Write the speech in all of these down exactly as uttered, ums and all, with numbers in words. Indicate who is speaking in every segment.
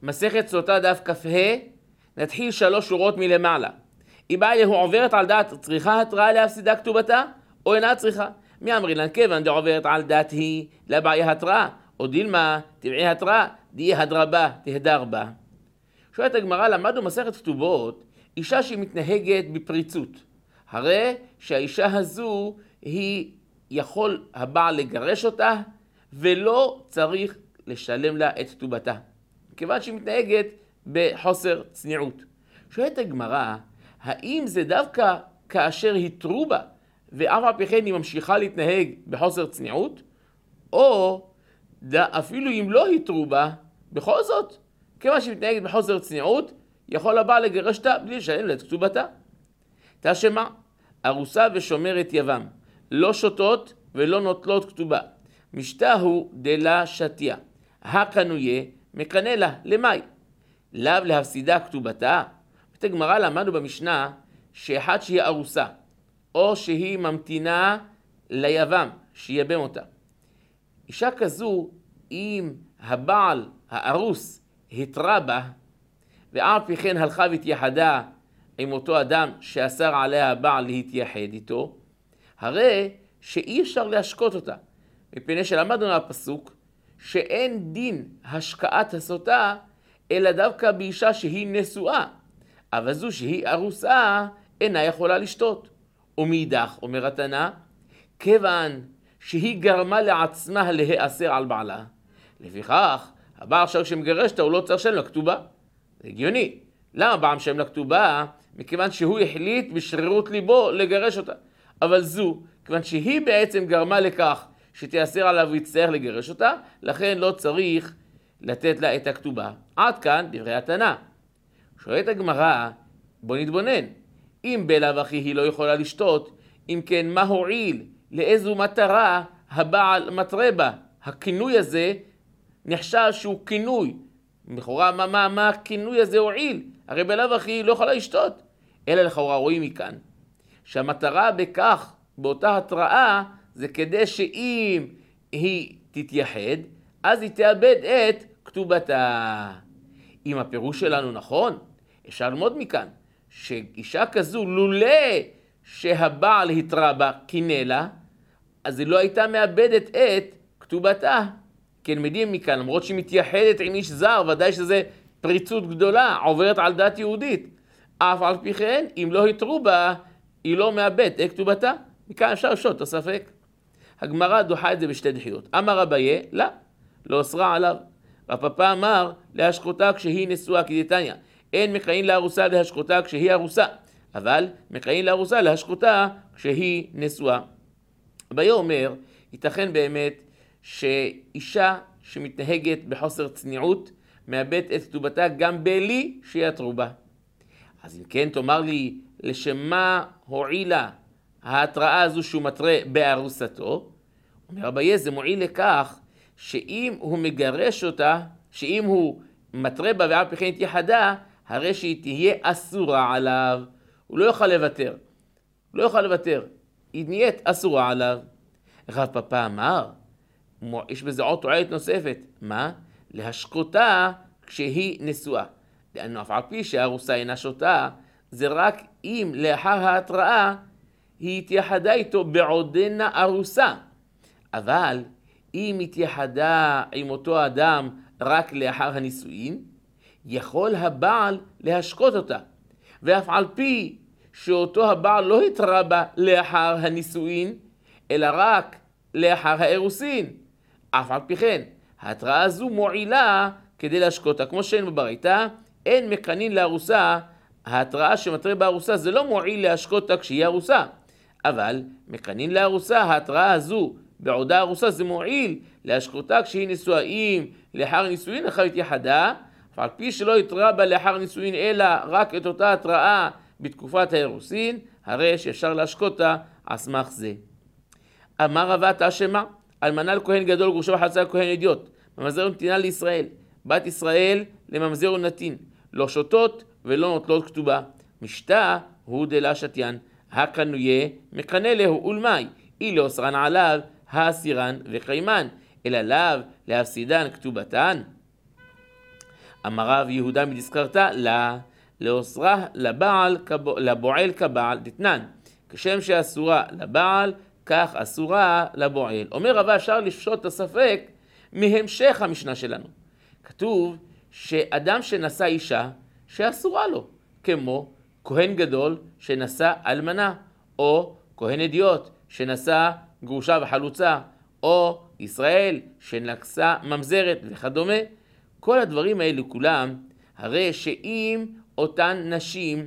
Speaker 1: מסכת סוטה דף כ"ה, נתחיל שלוש שורות מלמעלה. היא באה אליה, הוא עוברת על דעת, צריכה התראה להפסידה כתובתה, או אינה צריכה? מי אמרי לן כיוון דעוברת על דעת היא, לבעיה התראה, או דילמה, טבעי התראה, דהי הדרבה, תהדר בה. שואלת הגמרא, למדנו מסכת כתובות, אישה שמתנהגת בפריצות. הרי שהאישה הזו היא יכול הבעל לגרש אותה, ולא צריך לשלם לה את כתובתה. כיוון שהיא מתנהגת בחוסר צניעות. שואלת הגמרא, האם זה דווקא כאשר התרו בה, ואף על פי כן היא ממשיכה להתנהג בחוסר צניעות? או אפילו אם לא התרו בה, בכל זאת, כיוון שהיא מתנהגת בחוסר צניעות, יכול הבעל לגרש אותה בלי לשלם לה את כתובתה. תשמע, ארוסה ושומרת יבם, לא שותות ולא נוטלות כתובה. משתה הוא דלה שתיה. הקנויה מקנה לה למאי. לאו להפסידה כתובתה. את הגמרא למדנו במשנה שאחד שהיא ארוסה, או שהיא ממתינה ליבם, שיבם אותה. אישה כזו, אם הבעל הארוס התרה בה, ואף פי כן הלכה והתייחדה עם אותו אדם שאסר עליה הבעל להתייחד איתו, הרי שאי אפשר להשקות אותה. מפני שלמדנו מהפסוק שאין דין השקעת הסוטה, אלא דווקא באישה שהיא נשואה, אבל זו שהיא ארוסה אינה יכולה לשתות. ומאידך, אומר התנא, כיוון שהיא גרמה לעצמה להיאסר על בעלה, לפיכך הבעל עכשיו שמגרש אותה הוא לא צריך לשלם לכתובה. זה הגיוני. למה בעל משלם לכתובה? מכיוון שהוא החליט בשרירות ליבו לגרש אותה. אבל זו, כיוון שהיא בעצם גרמה לכך שתיאסר עליו ויצטרך לגרש אותה, לכן לא צריך לתת לה את הכתובה. עד כאן דברי התנא. שואלת הגמרא, בוא נתבונן. אם בלאו הכי היא לא יכולה לשתות, אם כן מה הועיל, לאיזו מטרה הבעל מטרה בה? הכינוי הזה נחשב שהוא כינוי. לכאורה מה, מה, מה הכינוי הזה הועיל? הרי בלאו הכי היא לא יכולה לשתות. אלא לכאורה רואים מכאן שהמטרה בכך, באותה התראה, זה כדי שאם היא תתייחד, אז היא תאבד את כתובתה. אם הפירוש שלנו נכון, אפשר ללמוד מכאן, שאישה כזו, לולא שהבעל התרה בה קינא לה, אז היא לא הייתה מאבדת את כתובתה. כן, מדהים מכאן, למרות שהיא מתייחדת עם איש זר, ודאי שזה פריצות גדולה, עוברת על דת יהודית. אף על פי כן, אם לא התרו בה, היא לא מאבדת את כתובתה. מכאן אפשר לשאול את הספק. הגמרא דוחה את זה בשתי דחיות. אמר אביי, לא, לא אסרה עליו. רב פאפא אמר להשקותה כשהיא נשואה, כדתניא. אין מקיים לארוסה להשקותה כשהיא ארוסה, אבל מקיים לארוסה להשקותה כשהיא נשואה. אביי אומר, ייתכן באמת שאישה שמתנהגת בחוסר צניעות, מאבדת את כתובתה גם בלי שיתרו בה. אז אם כן, תאמר לי, לשמה הועילה ההתראה הזו שהוא מטרה בארוסתו? אומר אביי, זה מועיל לכך שאם הוא מגרש אותה, שאם הוא מטרה בה ואף פי כן התייחדה, הרי שהיא תהיה אסורה עליו. הוא לא יוכל לוותר. הוא לא יוכל לוותר. היא נהיית אסורה עליו. רב פאפא אמר, יש בזה עוד תועלת נוספת. מה? להשקותה כשהיא נשואה. דהיינו, אף על פי שהארוסה אינה שותה, זה רק אם לאחר ההתראה היא התייחדה איתו בעודנה ארוסה. אבל אם התייחדה עם אותו אדם רק לאחר הנישואין, יכול הבעל להשקות אותה. ואף על פי שאותו הבעל לא התרה בה לאחר הנישואין, אלא רק לאחר האירוסין. אף על פי כן, ההתראה הזו מועילה כדי להשקותה. כמו שאין בברייתא, אין מקנין לארוסה, ההתראה שמטרה בארוסה זה לא מועיל להשקותה כשהיא ארוסה. אבל מקנין לארוסה, ההתראה הזו בעודה ארוסה זה מועיל להשקותה כשהיא נשואה. אם לאחר נישואין אחר התייחדה, ועל פי שלא התרה בה לאחר נישואין אלא רק את אותה התראה בתקופת האירוסין, הרי שאפשר להשקותה על סמך זה. אמר רבא תשמע, אלמנה לכהן גדול גרושה וחלצה לכהן אדיוט, ממזר ונתינה לישראל, בת ישראל לממזר ונתין, לא שותות ולא נוטלות כתובה. משתה הוא דלה שתיין, הקנויה מקנה להו ולמאי, אי לא אסרן עליו האסירן וקיימן, אלא לאו להפסידן כתובתן. אמר רב יהודה מדזכרתא לה, לאוסרה לבעל, לבועל כבעל דתנן. כשם שאסורה לבעל, כך אסורה לבועל. אומר רבה, אפשר לפשוט את הספק מהמשך המשנה שלנו. כתוב שאדם שנשא אישה שאסורה לו, כמו כהן גדול שנשא אלמנה, או כהן אדיוט שנשא גרושה וחלוצה, או ישראל שנשא ממזרת וכדומה. כל הדברים האלו כולם, הרי שאם אותן נשים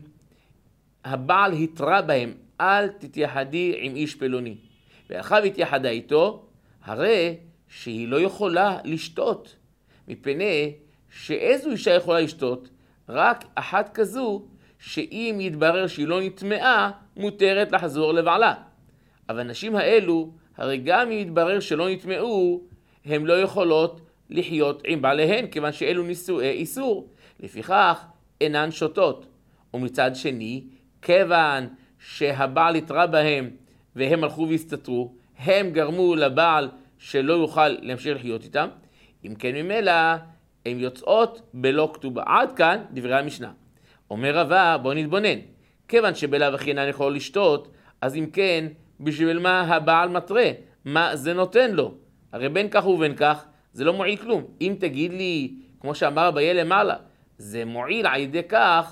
Speaker 1: הבעל התרה בהם, אל תתייחדי עם איש פלוני, ואחר התייחדה איתו, הרי שהיא לא יכולה לשתות, מפני שאיזו אישה יכולה לשתות? רק אחת כזו שאם יתברר שהיא לא נטמעה, מותרת לחזור לבעלה. אבל הנשים האלו, הרי גם אם יתברר שלא נטמעו, הן לא יכולות לחיות עם בעליהן, כיוון שאלו נישואי איסור. לפיכך אינן שותות. ומצד שני, כיוון שהבעל התרה בהם והם הלכו והסתתרו, הם גרמו לבעל שלא יוכל להמשיך לחיות איתם. אם כן ממילא, הן יוצאות בלא כתובה. עד כאן דברי המשנה. אומר רבה, בוא נתבונן. כיוון שבלאו הכי אינן יכולות לשתות, אז אם כן, בשביל מה הבעל מתרה? מה זה נותן לו? הרי בין כך ובין כך, זה לא מועיל כלום. אם תגיד לי, כמו שאמר ביה למעלה, זה מועיל על ידי כך,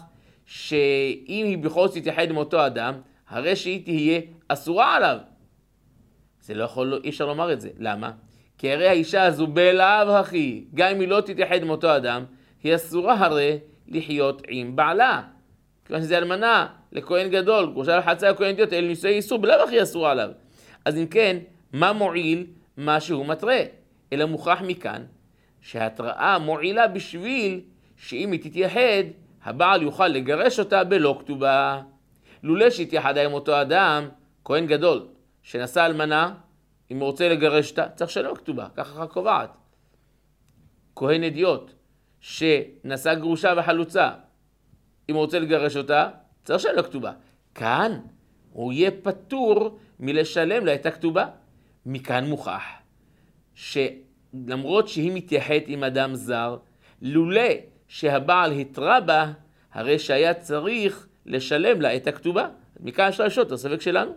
Speaker 1: שאם היא בכל זאת תתייחד עם אותו אדם, הרי שהיא תהיה אסורה עליו. זה לא יכול, אי אפשר לומר את זה. למה? כי הרי האישה הזו בלאו הכי, גם אם היא לא תתייחד עם אותו אדם, היא אסורה הרי לחיות עם בעלה. כיוון שזה אלמנה לכהן גדול, גרושה וחלוצה לכהן אדיוט, אלה נישואי איסור, בלאו הכי אסורה עליו. אז אם כן, מה מועיל מה שהוא מתרה? אלא מוכרח מכאן שההתראה מועילה בשביל שאם היא תתייחד, הבעל יוכל לגרש אותה בלא כתובה. לולא שהתייחדה עם אותו אדם, כהן גדול, שנשא אלמנה, אם הוא רוצה לגרש אותה, צריך שלם כתובה, ככה קובעת. כהן אדיוט, שנשא גרושה וחלוצה, אם הוא רוצה לגרש אותה, צריך שלם כתובה. כאן הוא יהיה פטור מלשלם לה את הכתובה. מכאן מוכח שלמרות שהיא מתייחדת עם אדם זר, לולא שהבעל התרה בה, הרי שהיה צריך לשלם לה את הכתובה. מכאן אפשר לשאול את הספק שלנו.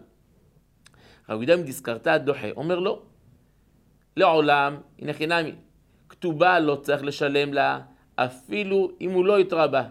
Speaker 1: רבי יהודה מדזכרתא דוחה, אומר לו, לעולם, הנה חינמי, כתובה לא צריך לשלם לה, אפילו אם הוא לא התרה בה.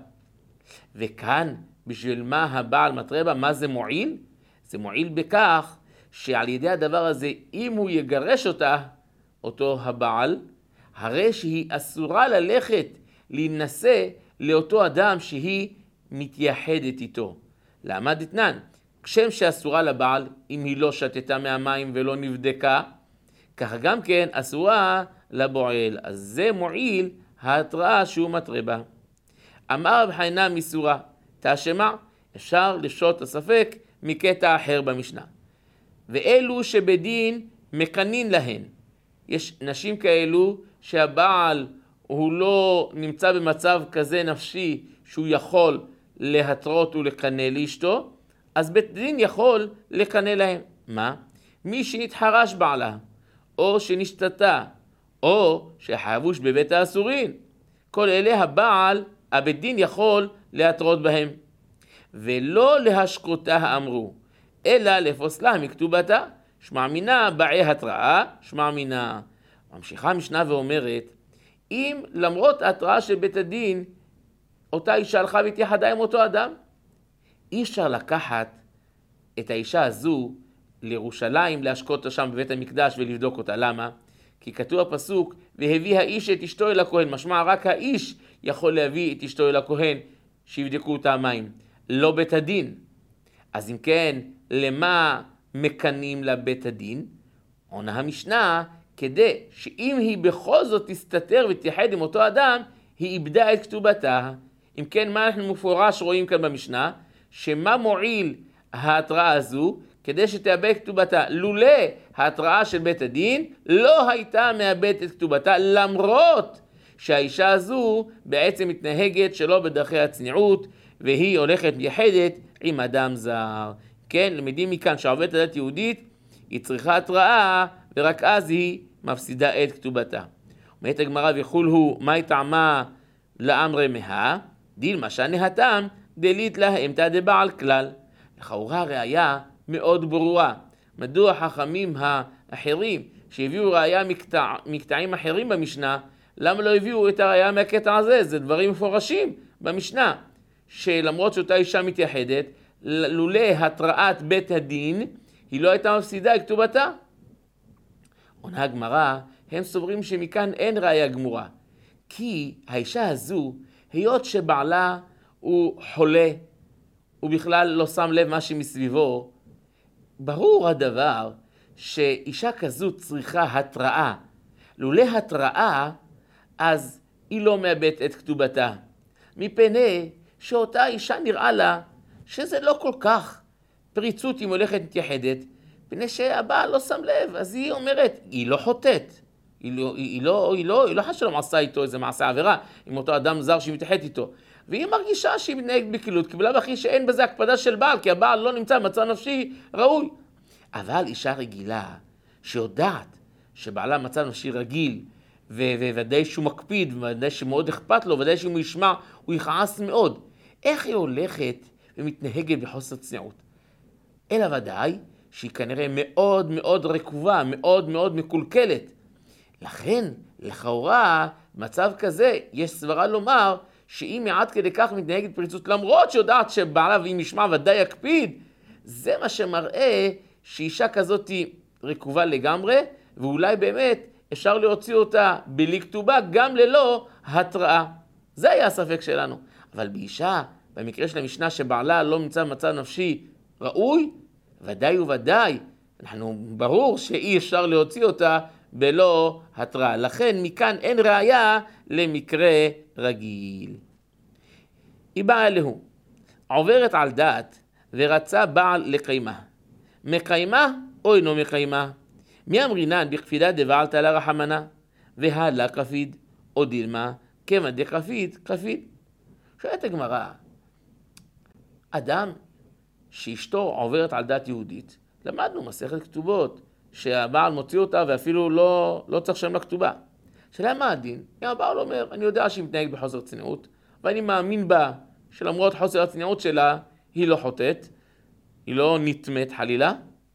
Speaker 1: וכאן, בשביל מה הבעל מתרה בה, מה זה מועיל? זה מועיל בכך שעל ידי הדבר הזה, אם הוא יגרש אותה, אותו הבעל, הרי שהיא אסורה ללכת להינשא לאותו אדם שהיא מתייחדת איתו. למה דתנן? כשם שאסורה לבעל, אם היא לא שתתה מהמים ולא נבדקה, כך גם כן אסורה לבועל. אז זה מועיל ההתראה שהוא מתרה בה. אמר רב חנינא מסורה, תשמע, אפשר לשאול את הספק מקטע אחר במשנה. ואלו שבדין מקנין להן. יש נשים כאלו שהבעל הוא לא נמצא במצב כזה נפשי שהוא יכול להתרות ולקנא לאשתו, אז בית דין יכול לקנא להם. מה? מי שנתחרש בעלה, או שנשתתה, או שחבוש בבית האסורין. כל אלה הבעל, הבית דין יכול להתרות בהם. ולא להשקותה אמרו, אלא לפוסלה מכתובתה, שמע מינה באי התראה, שמע מינה. ממשיכה המשנה ואומרת, אם למרות ההתראה של בית הדין, אותה אישה הלכה והתייחדה עם אותו אדם, אי אפשר לקחת את האישה הזו לירושלים, להשקות אותה שם בבית המקדש ולבדוק אותה. למה? כי כתוב הפסוק, והביא האיש את אשתו אל הכהן. משמע רק האיש יכול להביא את אשתו אל הכהן, שיבדקו אותה המים. לא בית הדין. אז אם כן, למה מקנים לבית הדין? עונה המשנה, כדי שאם היא בכל זאת תסתתר ותתייחד עם אותו אדם, היא איבדה את כתובתה. אם כן, מה אנחנו מפורש רואים כאן במשנה? שמה מועיל ההתראה הזו? כדי שתאבד כתובתה. לולא ההתראה של בית הדין, לא הייתה מאבדת את כתובתה, למרות שהאישה הזו בעצם מתנהגת שלא בדרכי הצניעות, והיא הולכת מתייחדת עם אדם זר. כן, למדים מכאן שעובדת הדת יהודית, היא צריכה התראה, ורק אז היא מפסידה את כתובתה. אומרת הגמרא, וכול הוא, מהי טעמה לאמרי מה, דילמה שנהתם, דלית להמתא דבעל כלל. לכאורה ראיה מאוד ברורה. מדוע חכמים האחרים שהביאו ראיה מקטע, מקטעים אחרים במשנה, למה לא הביאו את הראיה מהקטע הזה? זה דברים מפורשים במשנה, שלמרות שאותה אישה מתייחדת, לולא התראת בית הדין, היא לא הייתה מפסידה את כתובתה. עונה הגמרא, הם סוברים שמכאן אין ראיה גמורה, כי האישה הזו, היות שבעלה הוא חולה, הוא בכלל לא שם לב מה שמסביבו, ברור הדבר שאישה כזו צריכה התראה. לולא התראה, אז היא לא מאבדת את כתובתה. מפני שאותה אישה נראה לה שזה לא כל כך פריצות אם הולכת מתייחדת, מפני שהבעל לא שם לב, אז היא אומרת, היא לא חוטאת. היא לא, היא לא, היא לא, היא לא חשבה שלא עשה איתו איזה מעשה עבירה, עם אותו אדם זר שהיא מתייחדת איתו. והיא מרגישה שהיא מתנהגת בקלות, כי בלאו הכי שאין בזה הקפדה של בעל, כי הבעל לא נמצא במצב נפשי ראוי. אבל אישה רגילה, שיודעת שבעלה מצב נפשי רגיל, וודאי שהוא מקפיד, וודאי שמאוד אכפת לו, וודאי שהוא ישמע, הוא יכעס מאוד. איך היא הולכת ומתנהגת בחוסר צניעות? אלא ודאי שהיא כנראה מאוד מאוד רקובה, מאוד מאוד מקולקלת. לכן, לכאורה, מצב כזה, יש סברה לומר שאם מעט כדי כך מתנהגת פריצות, למרות שיודעת שבעלה ואם ישמע ודאי יקפיד, זה מה שמראה שאישה כזאת היא רקובה לגמרי, ואולי באמת אפשר להוציא אותה בלי כתובה גם ללא התראה. זה היה הספק שלנו. אבל באישה, במקרה של המשנה שבעלה לא נמצא במצב נפשי ראוי, ודאי וודאי, אנחנו ברור שאי אפשר להוציא אותה בלא התראה. לכן מכאן אין ראיה למקרה רגיל. היא באה אלוהו, עוברת על דעת ורצה בעל לקיימה. מקיימה או אינו מקיימה? מי אמרינן בקפידה דבעלת לה רחמנה, והלה כפיד או דילמה, כמה דכפיד כפיד. שואלת הגמרא, אדם שאשתו עוברת על דת יהודית, למדנו מסכת כתובות, שהבעל מוציא אותה ואפילו לא, לא צריך שם לכתובה. שאלה מה הדין? אם הבעל אומר, אני יודע שהיא מתנהגת בחוסר צניעות, ואני מאמין בה שלמרות חוסר הצניעות שלה, היא לא חוטאת, היא לא נטמאת חלילה,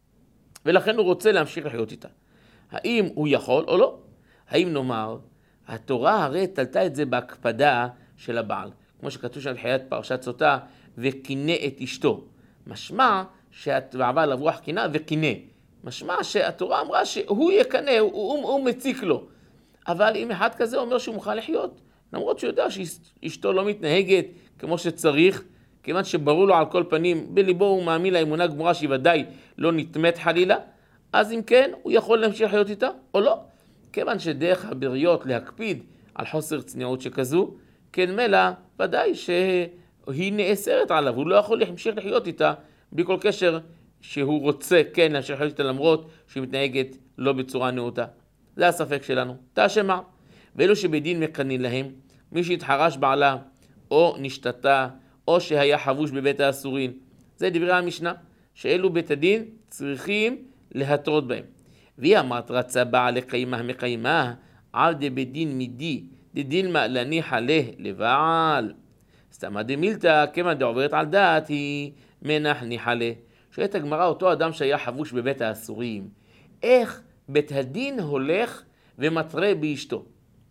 Speaker 1: ולכן הוא רוצה להמשיך לחיות איתה. האם הוא יכול או לא? האם נאמר, התורה הרי תלתה את זה בהקפדה של הבעל, כמו שכתוב שם בחיית פרשת סוטה, וקינא את אשתו. משמע שהבעל רוח קינא וקינא. משמע שהתורה אמרה שהוא יקנא, הוא, הוא, הוא מציק לו. אבל אם אחד כזה אומר שהוא מוכן לחיות, למרות שהוא יודע שאשתו לא מתנהגת כמו שצריך, כיוון שברור לו על כל פנים, בליבו הוא מאמין לאמונה גמורה שהיא ודאי לא נטמאת חלילה, אז אם כן, הוא יכול להמשיך לחיות איתה או לא. כיוון שדרך הבריות להקפיד על חוסר צניעות שכזו, כן מלא ודאי שהיא נאסרת עליו, הוא לא יכול להמשיך לחיות איתה בלי כל קשר שהוא רוצה כן להמשיך לחיות איתה למרות שהיא מתנהגת לא בצורה נאותה. זה הספק שלנו. תשמע, ואלו שבדין מקנין להם, מי שהתחרש בעלה או נשתתה או שהיה חבוש בבית האסורין. זה דברי המשנה, שאלו בית הדין צריכים להתרות בהם. והיא אמרת רצה בעל לקיימה מקיימה, על דה בדין מידי, דדין מה להניח עליה לבעל. סתמה דמילתא, כמה דעוברת על דעת, היא מנח ניחלה. שואלת הגמרא, אותו אדם שהיה חבוש בבית האסורים, איך בית הדין הולך ומתרה באשתו?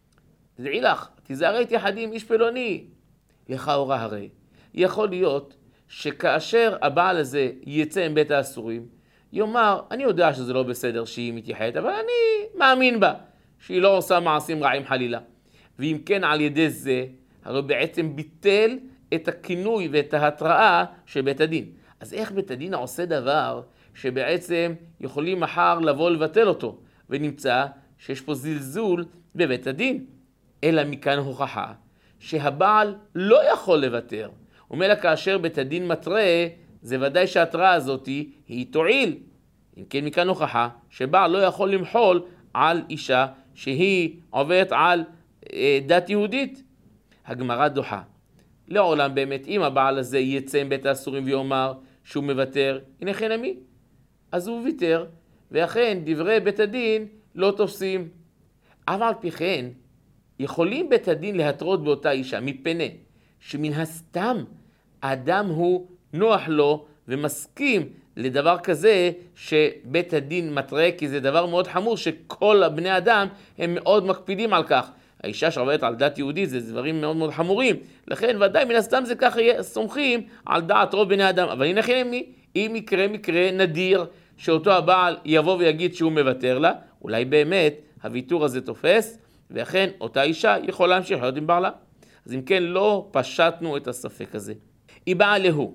Speaker 1: תדעי לך, תיזהרי תיחדים איש פלוני. לכאורה הרי, יכול להיות שכאשר הבעל הזה יצא עם בית האסורים, יאמר, אני יודע שזה לא בסדר שהיא מתייחדת, אבל אני מאמין בה, שהיא לא עושה מעשים רעים חלילה. ואם כן על ידי זה, הרי בעצם ביטל את הכינוי ואת ההתראה של בית הדין. אז איך בית הדין עושה דבר שבעצם יכולים מחר לבוא לבטל אותו, ונמצא שיש פה זלזול בבית הדין? אלא מכאן הוכחה שהבעל לא יכול לוותר. ומילא כאשר בית הדין מתרה, זה ודאי שההתראה הזאת היא תועיל. אם כן מכאן הוכחה שבעל לא יכול למחול על אישה שהיא עוברת על אה, דת יהודית. הגמרא דוחה. לעולם באמת אם הבעל הזה יצא עם בית האסורים ויאמר שהוא מוותר, הנה כן אמי. אז הוא ויתר, ואכן דברי בית הדין לא תופסים. אבל על פי כן, יכולים בית הדין להתרות באותה אישה, מפני שמן הסתם האדם הוא נוח לו ומסכים לדבר כזה שבית הדין מטרה, כי זה דבר מאוד חמור שכל בני אדם הם מאוד מקפידים על כך. האישה שעובדת על דת יהודית זה דברים מאוד מאוד חמורים, לכן ודאי מן הסתם זה ככה סומכים על דעת רוב בני אדם. אבל הנה כן, אם יקרה מקרה נדיר שאותו הבעל יבוא ויגיד שהוא מוותר לה, אולי באמת הוויתור הזה תופס, ואכן אותה אישה יכולה להמשיך להיות עם בעלה. אז אם כן, לא פשטנו את הספק הזה. היא באה להוא,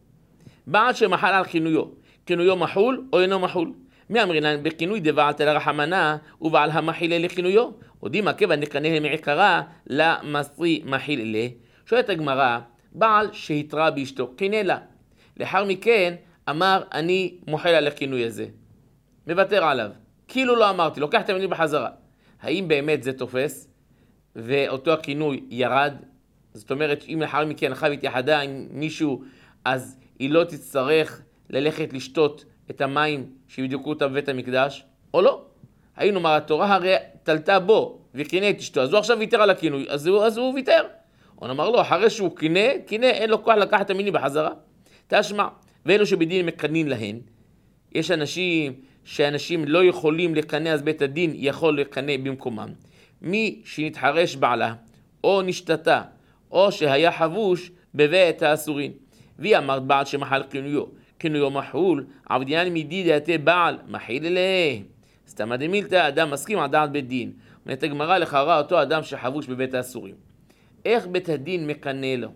Speaker 1: בעל שמחל על כינויו, כינויו מחול או אינו מחול. מי אמרינן בכינוי דבעל תלה רחמנה ובעל המחילה לכינויו, או דימה כיוון נקנה מעיקרה למסרי מחיל אלה. שואלת הגמרא, בעל שהתרה באשתו, קינא לה, לאחר מכן אמר אני מוחל על הכינוי הזה, מוותר עליו, כאילו לא אמרתי, לוקח את המילים בחזרה. האם באמת זה תופס ואותו הכינוי ירד? זאת אומרת אם לאחר מכן אחר התייחדה עם מישהו, אז היא לא תצטרך ללכת לשתות את המים שבדיוקו אותה בבית המקדש, או לא? האם נאמר התורה הרי תלתה בו וקינא את אשתו, אז הוא עכשיו ויתר על הכינוי, אז הוא, אז הוא ויתר. או נאמר לו, אחרי שהוא קינא, קינא, אין לו כוח לקחת את המילים בחזרה. תשמע, ואלו שבדין מקנאים להן, יש אנשים שאנשים לא יכולים לקנא, אז בית הדין יכול לקנא במקומם. מי שנתחרש בעלה, או נשתתה, או שהיה חבוש בבית האסורין. והיא אמרת בעל שמחל כינויו, כינויו מחול, עבדיין מדי דעתי בעל, מחיל אלה. סתם דמילתא, אדם מסכים על דעת בית דין. אומרת הגמרא, לכאורה אותו אדם שחבוש בבית האסורים. איך בית הדין מקנא לו?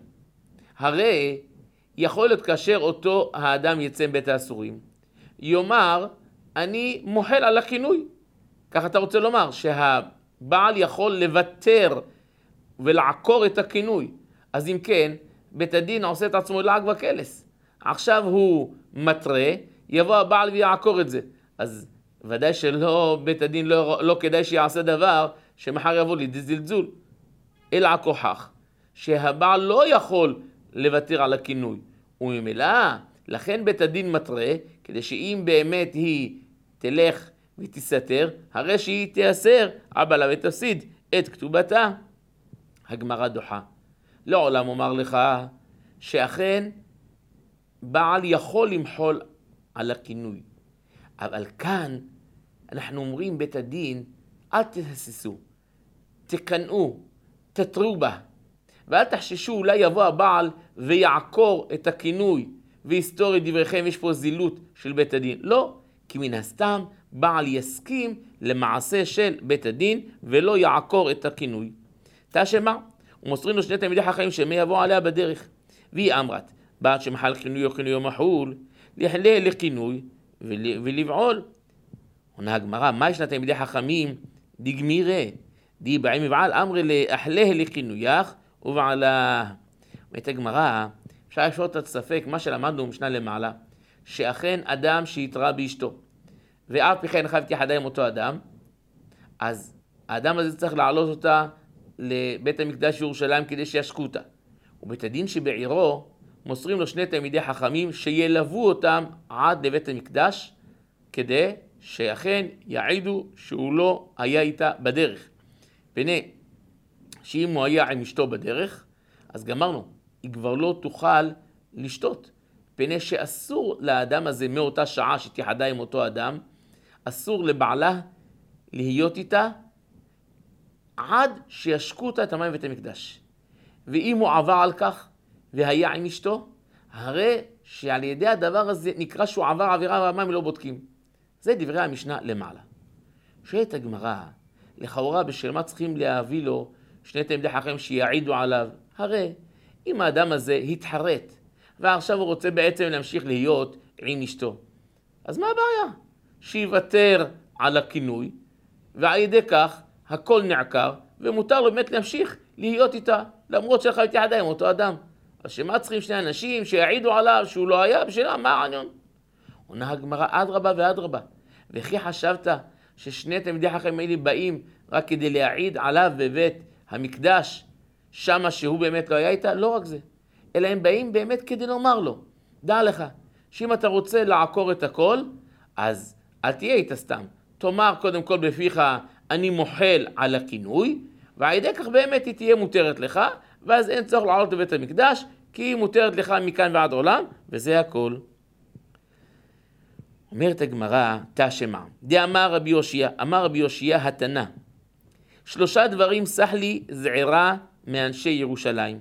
Speaker 1: הרי יכול להיות כאשר אותו האדם יצא מבית האסורים, יאמר, אני מוחל על הכינוי. כך אתה רוצה לומר, שהבעל יכול לוותר ולעקור את הכינוי. אז אם כן, בית הדין עושה את עצמו לעג וקלס. עכשיו הוא מטרה, יבוא הבעל ויעקור את זה. אז ודאי שלא, בית הדין לא, לא כדאי שיעשה דבר שמחר יבוא לידי זלזול. אלא הכוחך, שהבעל לא יכול לוותר על הכינוי. וממילא, לכן בית הדין מטרה, כדי שאם באמת היא תלך ותסתר, הרי שהיא תיאסר, הבעלה ותפסיד את כתובתה. הגמרא דוחה. לעולם אומר לך, שאכן בעל יכול למחול על הכינוי. אבל כאן אנחנו אומרים בית הדין, אל תתססו, תקנאו, תתרו בה, ואל תחששו, אולי יבוא הבעל ויעקור את הכינוי ויסתור את דבריכם, יש פה זילות של בית הדין. לא, כי מן הסתם בעל יסכים למעשה של בית הדין ולא יעקור את הכינוי. תשמע, ומוסרים לו שני תלמידי חכמים שמי יבוא עליה בדרך. והיא אמרת, בעל שמחל כינוי או כינוי או מחול, לחלה לכינוי ולבעול. עונה הגמרא, מה יש לתלמידי חכמים? דגמירה, די בעי מבעל אמרי לאחלה לכינוייך ובעלה. אומרת הגמרא, אפשר לשאול את הספק, מה שלמדנו משנה למעלה, שאכן אדם שהתרה באשתו, ואף פי כן חייב תיחדה עם אותו אדם, אז האדם הזה צריך לעלות אותה לבית המקדש ירושלים כדי שישקו אותה. ובית הדין שבעירו מוסרים לו שני תלמידי חכמים שילוו אותם עד לבית המקדש, כדי שאכן יעידו שהוא לא היה איתה בדרך. פני שאם הוא היה עם אשתו בדרך, אז גמרנו, היא כבר לא תוכל לשתות. פני שאסור לאדם הזה מאותה שעה שתיחדה עם אותו אדם, אסור לבעלה להיות איתה עד שישקו אותה את המים בבית המקדש. ואם הוא עבר על כך והיה עם אשתו, הרי שעל ידי הדבר הזה נקרא שהוא עבר עבירה והמים לא בודקים. זה דברי המשנה למעלה. שואלת הגמרא, לכאורה בשל מה צריכים להביא לו שני תלמידי חכמים שיעידו עליו? הרי אם האדם הזה התחרט ועכשיו הוא רוצה בעצם להמשיך להיות עם אשתו, אז מה הבעיה? שיוותר על הכינוי, ועל ידי כך הכל נעקר, ומותר לו באמת להמשיך להיות איתה, למרות שלך התייחדה עם אותו אדם. אז שמה צריכים שני אנשים שיעידו עליו שהוא לא היה? בשבילה, מה העניין? עונה הגמרא, אדרבה ואדרבה. וכי חשבת ששני תלמידי חכמים האלה באים רק כדי להעיד עליו בבית המקדש, שמה שהוא באמת לא היה איתה? לא רק זה, אלא הם באים באמת כדי לומר לו, דע לך, שאם אתה רוצה לעקור את הכל, אז אל תהיה איתה סתם. תאמר קודם כל בפיך, אני מוחל על הכינוי, ועל ידי כך באמת היא תהיה מותרת לך, ואז אין צורך לעלות לבית המקדש, כי היא מותרת לך מכאן ועד עולם, וזה הכל. אומרת הגמרא, תשמע, דאמר רבי יושיע, אמר רבי יושיע התנא, שלושה דברים סח לי זעירה מאנשי ירושלים.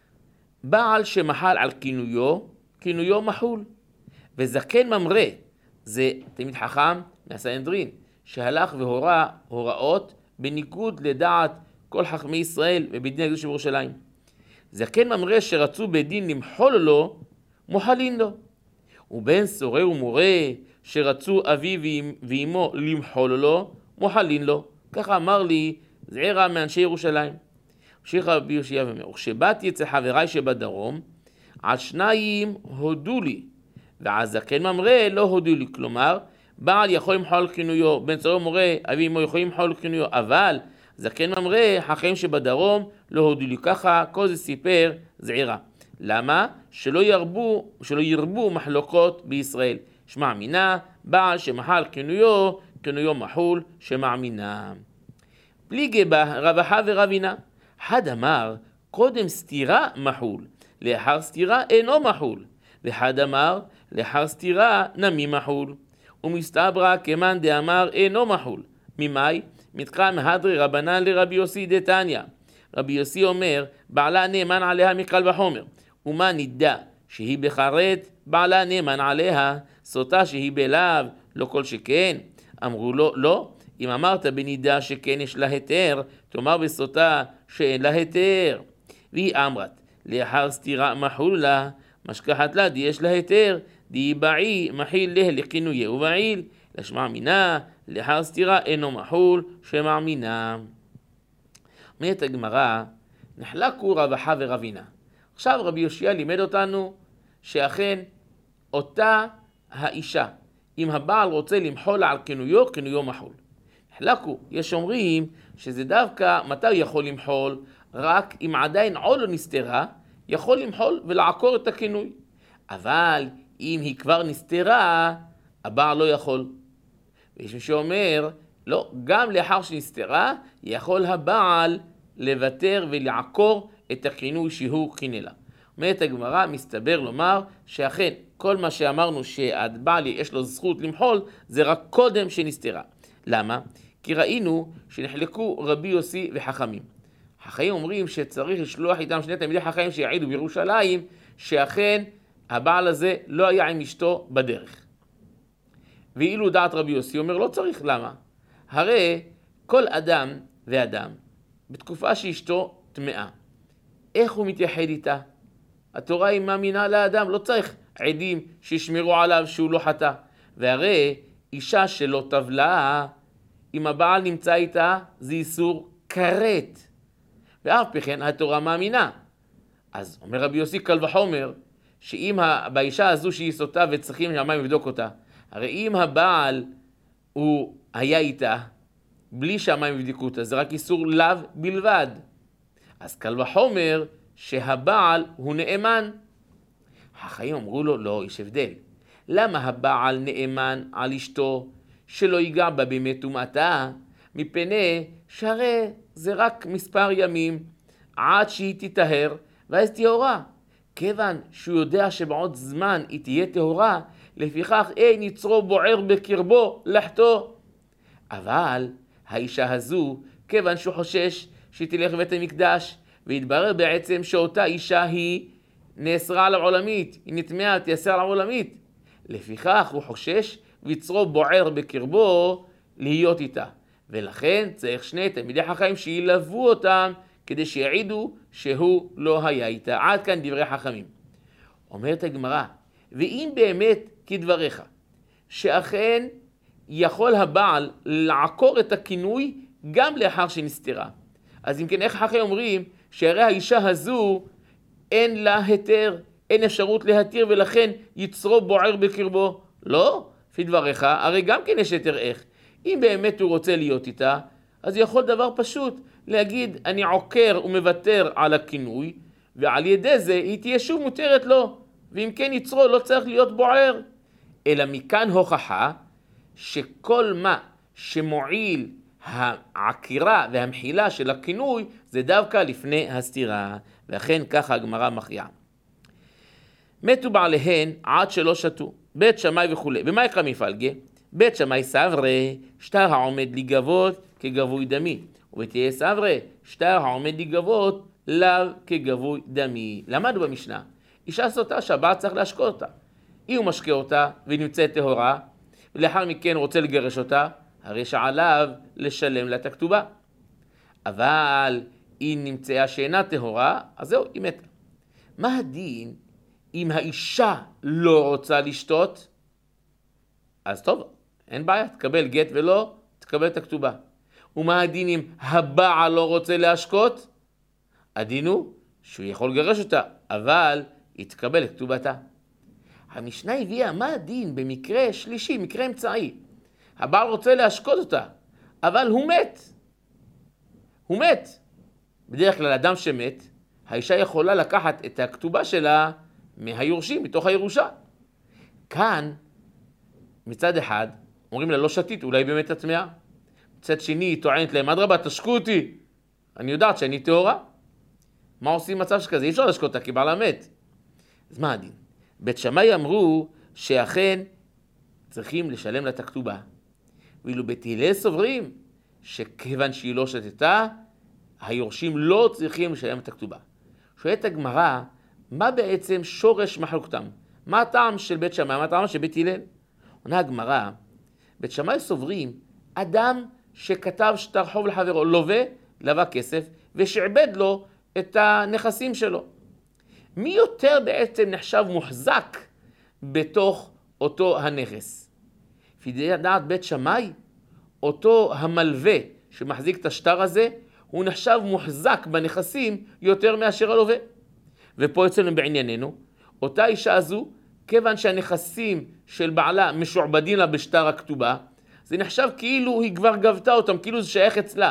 Speaker 1: בעל שמחל על כינויו, כינויו מחול. וזקן ממרא, זה תלמיד חכם מהסנהדרין, שהלך והורה הוראות בניגוד לדעת כל חכמי ישראל ובדין הקדוש בירושלים. זקן ממרא שרצו בדין למחול לו, מוחלין לו. ובן סורר ומורה שרצו אבי ואמו למחול לו, מוחלין לו. ככה אמר לי זעירה מאנשי ירושלים. המשיך רבי יושיע ואומר, כשבאתי אצל חבריי שבדרום, על שניים הודו לי, ועל זקן ממרא לא הודו לי. כלומר, בעל יכול למחול על כינויו, בן סורר ומורה, אבי ואמו יכולים למחול על כינויו, אבל זקן ממרא, חכמים שבדרום, לא הודו לי. ככה כל זה סיפר זעירה. למה? שלא ירבו, שלא ירבו מחלוקות בישראל. שמאמינה, בעל שמחל כינויו, כינויו מחול, שמאמינה. פליגי בה רבחה ורבינה. אחד אמר, קודם סתירה מחול, לאחר סתירה אינו מחול. ואחד אמר, לאחר סתירה נמי מחול. ומסתברא כמאן דאמר אינו מחול. ממאי? מתקרא מהדרי רבנן לרבי יוסי דתניא. רבי יוסי אומר, בעלה נאמן עליה מקל וחומר. ומה נדע? שהיא בחרט, בעלה נאמן עליה, סוטה שהיא בלאו, לא כל שכן. אמרו לו, לא. אם אמרת בנידה שכן יש לה היתר, תאמר בסוטה שאין לה היתר. והיא אמרת, לאחר סתירה מחול לה, משכחת לה די יש לה היתר, די בעי מחיל לה לכינויה ובעיל, לשמע מינה, לאחר סתירה אינו מחול, שמע מינה. אומרת הגמרא, נחלקו רבחה ורבינה. עכשיו רבי יושיע לימד אותנו שאכן אותה האישה, אם הבעל רוצה למחול על כינויו, כינויו מחול. נחלקו, יש אומרים שזה דווקא מתי יכול למחול, רק אם עדיין עוד לא נסתרה, יכול למחול ולעקור את הכינוי. אבל אם היא כבר נסתרה, הבעל לא יכול. ויש מי שאומר, לא, גם לאחר שנסתרה, יכול הבעל לוותר ולעקור את הכינוי שהוא כינה לה. אומרת הגמרא, מסתבר לומר שאכן כל מה שאמרנו שהבעל יש לו זכות למחול, זה רק קודם שנסתרה. למה? כי ראינו שנחלקו רבי יוסי וחכמים. החיים אומרים שצריך לשלוח איתם שני תלמידי חכמים שיעידו בירושלים, שאכן הבעל הזה לא היה עם אשתו בדרך. ואילו דעת רבי יוסי אומר לא צריך. למה? הרי כל אדם ואדם בתקופה שאשתו טמאה, איך הוא מתייחד איתה? התורה היא מאמינה לאדם, לא צריך עדים שישמרו עליו שהוא לא חטא. והרי אישה שלא טבלה, אם הבעל נמצא איתה, זה איסור כרת. ואף פכן התורה מאמינה. אז אומר רבי יוסי קל וחומר, שאם באישה הזו שהיא סוטה וצריכים שהמים לבדוק אותה, הרי אם הבעל הוא היה איתה, בלי שהמים יבדקו אותה, זה רק איסור לאו בלבד. אז קל וחומר שהבעל הוא נאמן. החיים אמרו לו, לא, יש הבדל. למה הבעל נאמן על אשתו שלא ייגע בה בימי טומאתה? מפני שהרי זה רק מספר ימים עד שהיא תטהר ואז טהורה. כיוון שהוא יודע שבעוד זמן היא תהיה טהורה, לפיכך אין יצרו בוער בקרבו לחטוא. אבל האישה הזו, כיוון שהוא חושש שהיא תלך לבית המקדש, והתברר בעצם שאותה אישה היא נאסרה על העולמית, היא נטמעה, תיאסר על העולמית. לפיכך הוא חושש ויצרו בוער בקרבו להיות איתה. ולכן צריך שני תלמידי חכמים שילוו אותם כדי שיעידו שהוא לא היה איתה. עד כאן דברי חכמים. אומרת הגמרא, ואם באמת כדבריך, שאכן יכול הבעל לעקור את הכינוי גם לאחר שנסתרה. אז אם כן, איך חכמים אומרים שהרי האישה הזו אין לה היתר, אין אפשרות להתיר ולכן יצרו בוער בקרבו? לא, לפי דבריך, הרי גם כן יש היתר. איך? אם באמת הוא רוצה להיות איתה, אז יכול דבר פשוט להגיד אני עוקר ומוותר על הכינוי, ועל ידי זה היא תהיה שוב מותרת לו, ואם כן יצרו לא צריך להיות בוער. אלא מכאן הוכחה שכל מה שמועיל העקירה והמחילה של הכינוי זה דווקא לפני הסתירה, ואכן ככה הגמרא מכריעה. מתו בעליהן עד שלא שתו, בית שמאי וכו'. במה יקרא מפלגה? בית שמאי סברי, שטר העומד לגבות כגבוי דמי, ובתיה סברי, שטר העומד לגבות לאו כגבוי דמי. למדנו במשנה, אישה סוטה שהבעל צריך להשקות אותה. אם הוא משקה אותה ונמצאת טהורה, ולאחר מכן רוצה לגרש אותה, הרי שעליו לשלם לה את הכתובה. אבל אם נמצאה שאינה טהורה, אז זהו, היא מתה. מה הדין אם האישה לא רוצה לשתות? אז טוב, אין בעיה, תקבל גט ולא תקבל את הכתובה. ומה הדין אם הבעל לא רוצה להשקות? הדין הוא שהוא יכול לגרש אותה, אבל היא תקבל את כתובתה. המשנה הביאה מה הדין במקרה שלישי, מקרה אמצעי. הבעל רוצה להשקות אותה, אבל הוא מת. הוא מת. בדרך כלל אדם שמת, האישה יכולה לקחת את הכתובה שלה מהיורשים, מתוך הירושה. כאן, מצד אחד, אומרים לה לא שתית, אולי באמת הטמאה. מצד שני, היא טוענת להם, אדרבה, תשקו אותי. אני יודעת שאני טהורה. מה עושים במצב שכזה? אי אפשר לשקות אותה, כי בעלה מת. אז מה הדין? בית שמאי אמרו שאכן צריכים לשלם לה את הכתובה. ואילו בית הלל סוברים שכיוון שהיא לא שתתה, היורשים לא צריכים לשלם את הכתובה. שואלת הגמרא, מה בעצם שורש מחלוקתם? מה הטעם של בית שמאי? מה הטעם של בית הלל? עונה הגמרא, בית שמאי סוברים, אדם שכתב שטר חוב לחברו, לווה, לווה כסף, ושעבד לו את הנכסים שלו. מי יותר בעצם נחשב מוחזק בתוך אותו הנכס? לפי דעת בית שמאי, אותו המלווה שמחזיק את השטר הזה, הוא נחשב מוחזק בנכסים יותר מאשר הלווה. ופה אצלנו בענייננו, אותה אישה הזו, כיוון שהנכסים של בעלה משועבדים לה בשטר הכתובה, זה נחשב כאילו היא כבר גבתה אותם, כאילו זה שייך אצלה.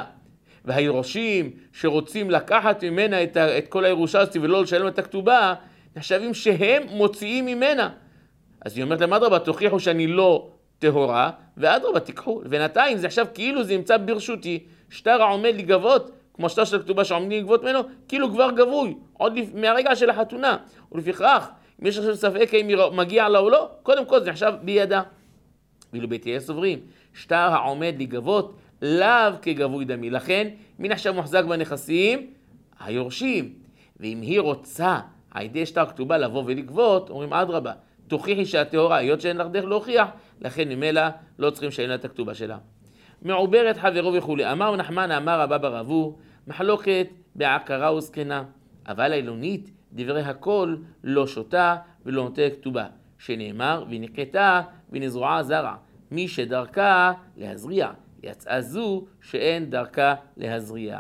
Speaker 1: והיורשים שרוצים לקחת ממנה את, ה, את כל הירושה הזאת ולא לשלם את הכתובה, נחשבים שהם מוציאים ממנה. אז היא אומרת להם, אדרבה, תוכיחו שאני לא טהורה, ואדרבה, תיקחו. ובינתיים זה עכשיו כאילו זה נמצא ברשותי, שטר העומד לגבות, כמו שטר של הכתובה שעומדים לגבות ממנו, כאילו כבר גבוי, עוד לפ... מהרגע של החתונה. ולפיכך, אם יש עכשיו ספק אם היא מגיע לה או לא, קודם כל זה נחשב בידה. ואילו בית הלל סוברים, שטר העומד לגבות, לאו כגבוי דמי. לכן, מי נחשב מוחזק בנכסים? היורשים. ואם היא רוצה, על ידי שטר כתובה לבוא ולגבות, אומרים אדרבה, תוכיחי שהטהורה, היות שאין לך דרך להוכיח, לכן ממילא לא צריכים שאין לה את הכתובה שלה. מעוברת חברו וכו'. אמר נחמן, אמר רבא בר אבו, מחלוקת בעקרה וזקנה, אבל האילונית דברי הכל לא שותה ולא נותנת כתובה, שנאמר ונקטה ונזרועה זרע, מי שדרכה להזריע, יצאה זו שאין דרכה להזריע.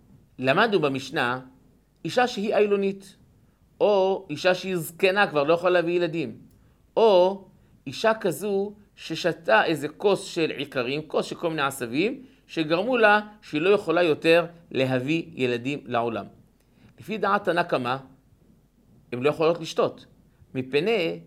Speaker 1: למדנו במשנה, אישה שהיא אילונית, או אישה שהיא זקנה כבר לא יכולה להביא ילדים, או אישה כזו ששתה איזה כוס של עיקרים, כוס של כל מיני עשבים, שגרמו לה שהיא לא יכולה יותר להביא ילדים לעולם. לפי דעת תנא קמא, הן לא יכולות לשתות, מפני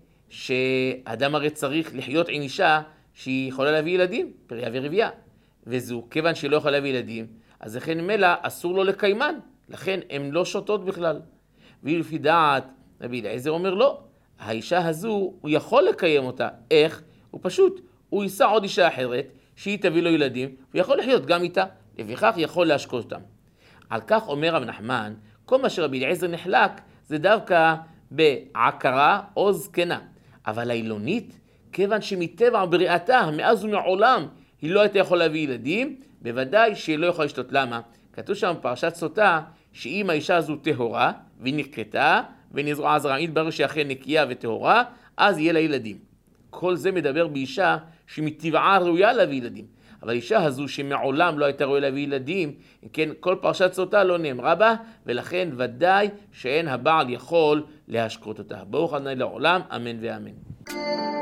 Speaker 1: שאדם הרי צריך לחיות עם אישה שהיא יכולה להביא ילדים, פריה ורבייה. וזו, כיוון שהיא לא יכולה להביא ילדים, אז לכן ממילא אסור לו לקיימן, לכן הן לא שותות בכלל. ולפי דעת רבי אליעזר אומר לא, האישה הזו הוא יכול לקיים אותה. איך? הוא פשוט, הוא יישא עוד אישה אחרת שהיא תביא לו ילדים, הוא יכול לחיות גם איתה, לפיכך יכול להשקות אותם. על כך אומר רב נחמן, כל מה שרבי אליעזר נחלק זה דווקא בעקרה או זקנה. אבל האילונית, כיוון שמטבע בריאתה, מאז ומעולם, היא לא הייתה יכולה להביא ילדים, בוודאי שהיא לא יכולה לשתות. למה? כתוב שם בפרשת סוטה, שאם האישה הזו טהורה, ונקטה, ונזרוע זרע, יתברר שהיא אכן נקייה וטהורה, אז יהיה לה ילדים. כל זה מדבר באישה שמטבעה ראויה להביא ילדים. אבל האישה הזו שמעולם לא הייתה ראויה להביא ילדים, כן, כל פרשת סוטה לא נאמרה בה, ולכן ודאי שאין הבעל יכול להשקות אותה. ברוך ה' לעולם, אמן ואמן.